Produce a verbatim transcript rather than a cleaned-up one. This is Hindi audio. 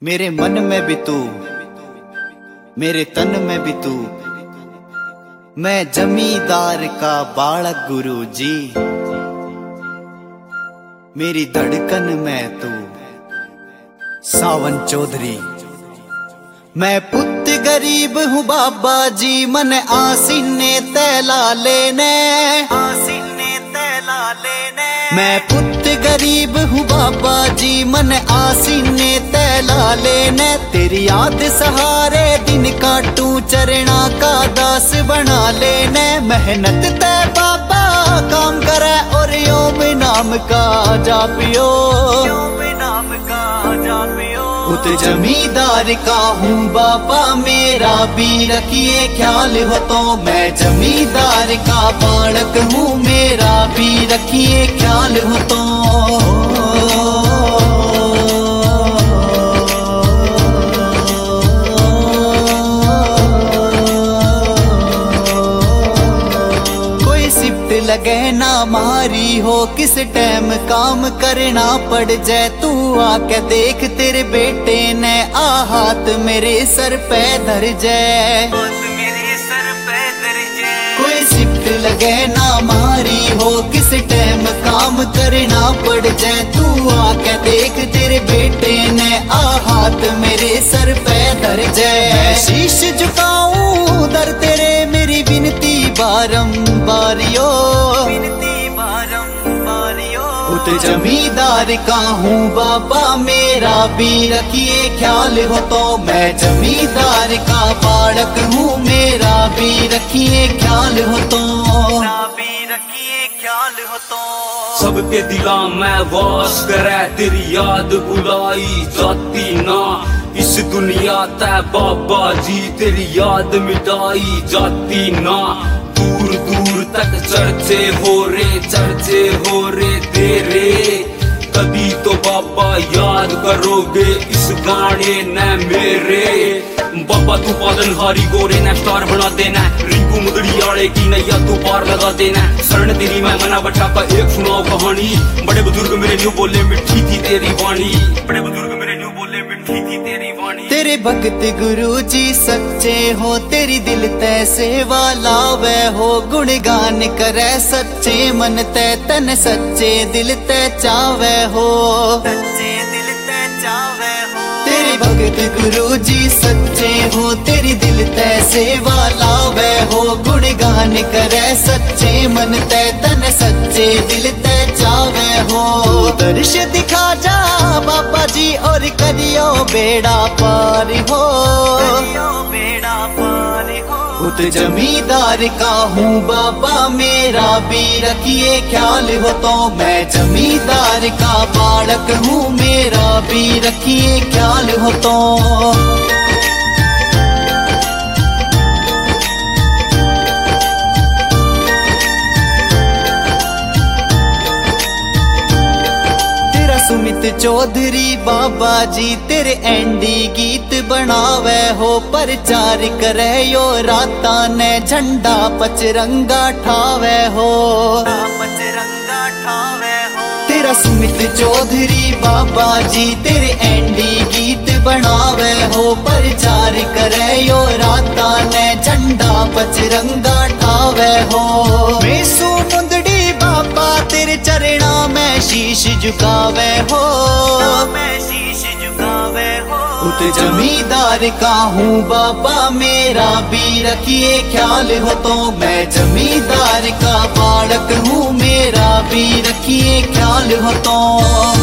मेरे मन में भी तू, मेरे तन में भी तू, मैं जमींदार का बालक गुरु जी। मेरी धड़कन में तू सावन चौधरी। मैं पुत्र गरीब हूँ बाबा जी, मन आसीने तैला लेने, आसीने तैला लेने। मैं पुत्र गरीब हूँ बाबा जी, मन आसीने तैला लेने। तेरी याद सहारे दिन काटूं, चरणा का दास बना लेने। मेहनत तय बाबा काम करे और योम नाम का जापियो, योम नाम का जापियो। खुद जमींदार का हूँ बाबा, मेरा भी रखिए ख्याल हो तो। मैं जमींदार का बालक हूँ, मेरा भी रखिए ख्याल हो तो। लगे ना मारी हो, किस टाइम काम करना पड़ जाए, तू आके देख तेरे बेटे ने आ हाथ मेरे सर पे धर जाए, मेरे सर पे धर जाए। कोई शिफ्ट लगे ना मारी हो, किस टाइम काम करना पड़ जाए, तू आके देख तेरे बेटे ने आ हाथ मेरे सर पे धर जाए। शीश झुकाऊं दर तेरे, मेरी विनती बारंबारियो, विनती बारंबारियो। खुद जमींदार का हूँ बाबा, मेरा भी रखिए ख्याल हो तो। मैं जमींदार का बालक हूँ, मेरा भी रखिए ख्याल हो तो, मेरा भी रखिए ख्याल हो तो। सबके दिला में वास करे, तेरी याद बुलाई जाती ना इस दुनिया तै बाबा जी, तेरी याद मिटाई जाती ना। दूर दूर तक चर्चे हो रे, चर्चे हो रे तेरे। कभी तो बाबा याद करोगे इस गाने न मेरे। बाबा तू पालनहारी गोरे ने स्टार बना देना, रिंकू मुदड़ी आड़े की नैया तू पार लगा देना। शरण तेरी मैं मना बचा का एक सुनाओ कहानी, बड़े बुजुर्ग मेरे न्यू बोले मिठी थी तेरी वाणी, बड़े बुजुर्ग मेरे न्यू बोले मिठी थी तेरी वाणी। तेरे भगत गुरु जी सच्चे हो, तेरी दिल तय सेवा लावे हो। गुणगान करे सच्चे मन तय, तन सच्चे दिल तय चावे हो, सच्चे दिल तय चावे हो। तेरे भगत गुरु जी सच्चे हो, तेरी दिल तय सेवा लावे हो। गुणगान करे सच्चे मन तय, तन सच्चे दिल तय चावे हो। दर्श दिखा जा बाबा जी और करियो बेड़ा पार हो, करियो बेड़ा पार हो। खुद जमींदार का हूँ बाबा, मेरा भी रखिए ख्याल हो तो। मैं जमींदार का बालक हूँ, मेरा भी रखिए ख्याल हो तो। सुमित चौधरी बाबा जी, तेरे एंडी गीत बनावे हो। प्रचार करे यो राता ने, झंडा पचरंगा ठावे हो, पचरंगा ठावे हो। तेरा सुमित चौधरी बाबा जी, तेरे एंडी गीत बनावे हो। प्रचार करे यो राता ने, झंडा पचरंगा ठावे हो। मेसू मुंदड़ी बाबा, तेरे चरणा में शीश झुकावे हो, मैं शीश झुकावे हो। खुद जमींदार का हूँ बाबा, मेरा भी रखिए ख्याल हो तो। मैं जमींदार का बालक हूँ, मेरा भी रखिए ख्याल हो तो।